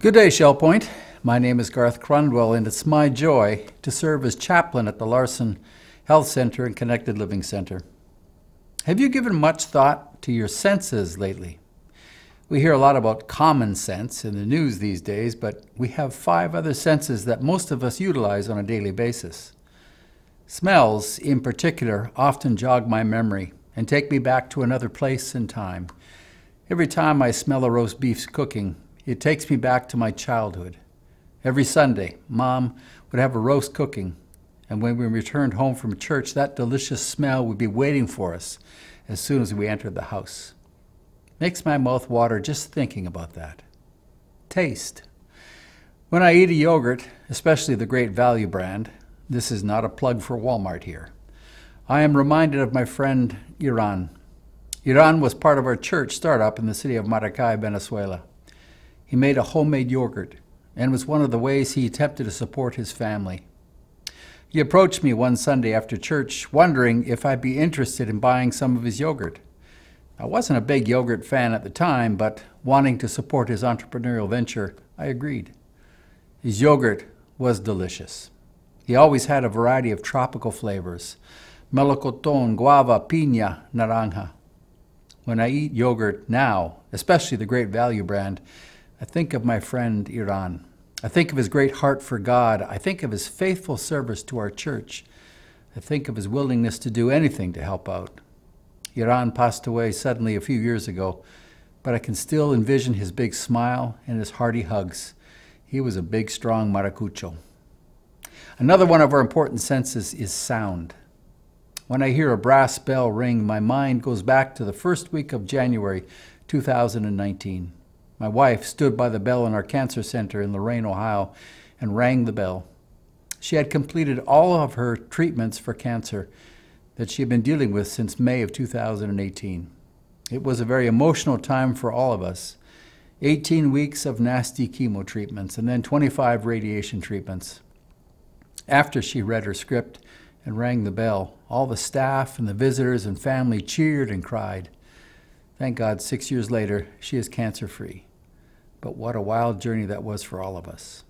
Good day, Shell Point. My name is Garth Crundwell, and it's my joy to serve as chaplain at the Larson Health Center and Connected Living Center. Have you given much thought to your senses lately? We hear a lot about common sense in the news these days, but we have 5 other senses that most of us utilize on a daily basis. Smells, in particular, often jog my memory and take me back to another place and time. Every time I smell a roast beef cooking, it takes me back to my childhood. Every Sunday, Mom would have a roast cooking, and when we returned home from church, that delicious smell would be waiting for us as soon as we entered the house. Makes my mouth water just thinking about that. Taste. When I eat a yogurt, especially the Great Value brand, this is not a plug for Walmart here, I am reminded of my friend Iran. Iran was part of our church startup in the city of Maracay, Venezuela. He made a homemade yogurt, and was one of the ways he attempted to support his family. He approached me one Sunday after church, wondering if I'd be interested in buying some of his yogurt. I wasn't a big yogurt fan at the time, but wanting to support his entrepreneurial venture, I agreed. His yogurt was delicious. He always had a variety of tropical flavors: melocotón, guava, piña, naranja. When I eat yogurt now, especially the Great Value brand, I think of my friend Iran. I think of his great heart for God. I think of his faithful service to our church. I think of his willingness to do anything to help out. Iran passed away suddenly a few years ago, but I can still envision his big smile and his hearty hugs. He was a big, strong maracucho. Another one of our important senses is sound. When I hear a brass bell ring, my mind goes back to the first week of January 2019. My wife stood by the bell in our cancer center in Lorain, Ohio, and rang the bell. She had completed all of her treatments for cancer that she had been dealing with since May of 2018. It was a very emotional time for all of us. 18 weeks of nasty chemo treatments and then 25 radiation treatments. After she read her script and rang the bell, all the staff and the visitors and family cheered and cried. Thank God, 6 years later, she is cancer-free. But what a wild journey that was for all of us.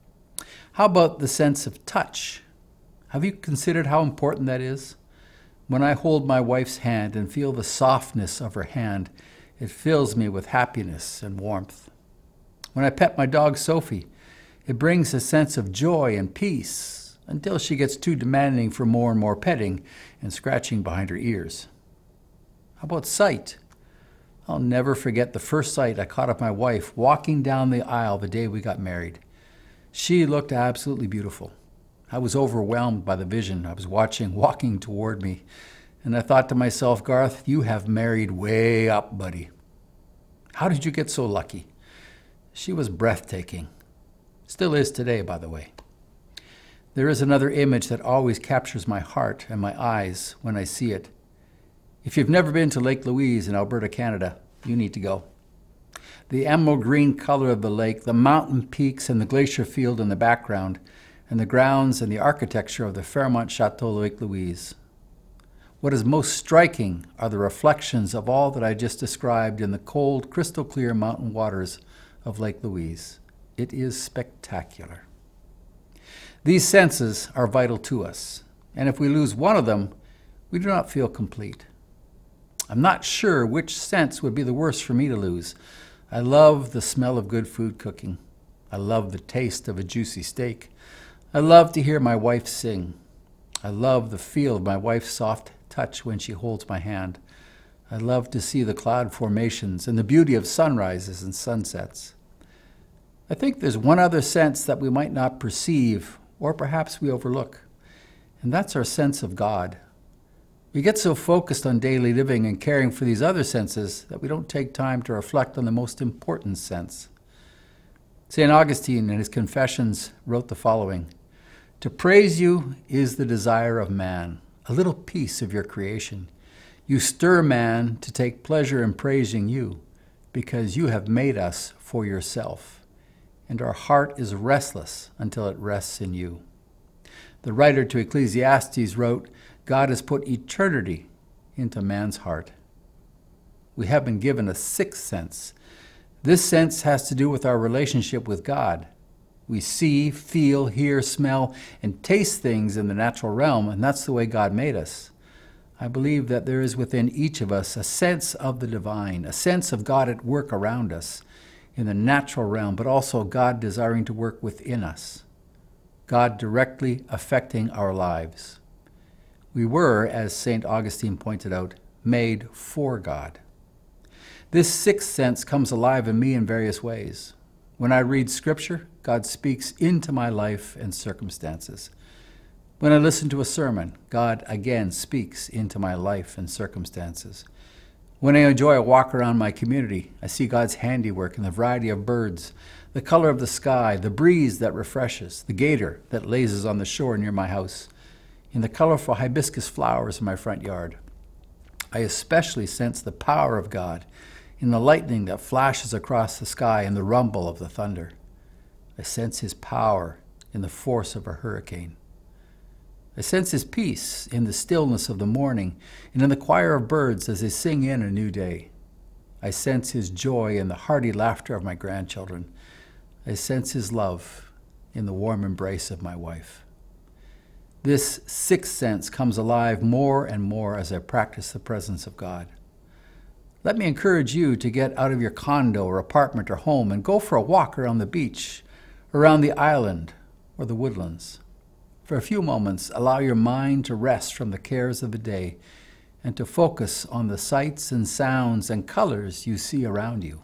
How about the sense of touch? Have you considered how important that is? When I hold my wife's hand and feel the softness of her hand, it fills me with happiness and warmth. When I pet my dog Sophie, it brings a sense of joy and peace until she gets too demanding for more and more petting and scratching behind her ears. How about sight? I'll never forget the first sight I caught of my wife walking down the aisle the day we got married. She looked absolutely beautiful. I was overwhelmed by the vision I was watching walking toward me, and I thought to myself, Garth, you have married way up, buddy. How did you get so lucky? She was breathtaking. Still is today, by the way. There is another image that always captures my heart and my eyes when I see it. If you've never been to Lake Louise in Alberta, Canada, you need to go. The emerald green color of the lake, the mountain peaks and the glacier field in the background, and the grounds and the architecture of the Fairmont Chateau Lake Louise. What is most striking are the reflections of all that I just described in the cold, crystal clear mountain waters of Lake Louise. It is spectacular. These senses are vital to us, and if we lose one of them, we do not feel complete. I'm not sure which sense would be the worst for me to lose. I love the smell of good food cooking. I love the taste of a juicy steak. I love to hear my wife sing. I love the feel of my wife's soft touch when she holds my hand. I love to see the cloud formations and the beauty of sunrises and sunsets. I think there's one other sense that we might not perceive, or perhaps we overlook, and that's our sense of God. We get so focused on daily living and caring for these other senses that we don't take time to reflect on the most important sense. St. Augustine, in his Confessions, wrote the following: "To praise you is the desire of man, a little piece of your creation. You stir man to take pleasure in praising you, because you have made us for yourself, and our heart is restless until it rests in you." The writer to Ecclesiastes wrote, God has put eternity into man's heart. We have been given a sixth sense, This sense has to do with our relationship with God. We see, feel, hear, smell, and taste things in the natural realm, and that's the way God made us. I believe that there is within each of us a sense of the divine, a sense of God at work around us in the natural realm, but also God desiring to work within us, God directly affecting our lives. We were, as St. Augustine pointed out, made for God. This sixth sense comes alive in me in various ways. When I read Scripture, God speaks into my life and circumstances. When I listen to a sermon, God again speaks into my life and circumstances. When I enjoy a walk around my community, I see God's handiwork in the variety of birds, the color of the sky, the breeze that refreshes, the gator that lazes on the shore near my house, in the colorful hibiscus flowers in my front yard. I especially sense the power of God in the lightning that flashes across the sky and the rumble of the thunder. I sense His power in the force of a hurricane. I sense His peace in the stillness of the morning and in the choir of birds as they sing in a new day. I sense His joy in the hearty laughter of my grandchildren. I sense His love in the warm embrace of my wife. This sixth sense comes alive more and more as I practice the presence of God. Let me encourage you to get out of your condo or apartment or home and go for a walk around the beach, around the island, or the woodlands. For a few moments, allow your mind to rest from the cares of the day and to focus on the sights and sounds and colors you see around you.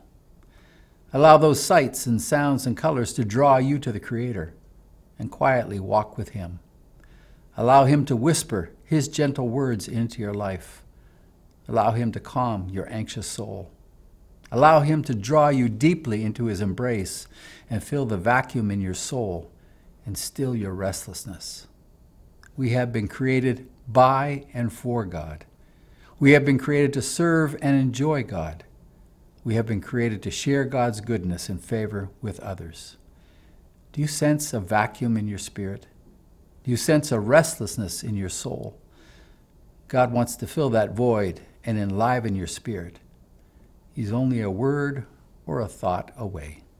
Allow those sights and sounds and colors to draw you to the Creator and quietly walk with Him. Allow Him to whisper His gentle words into your life. Allow Him to calm your anxious soul. Allow Him to draw you deeply into His embrace and fill the vacuum in your soul and still your restlessness. We have been created by and for God. We have been created to serve and enjoy God. We have been created to share God's goodness and favor with others. Do you sense a vacuum in your spirit? Do you sense a restlessness in your soul? God wants to fill that void and enliven your spirit. He's only a word or a thought away.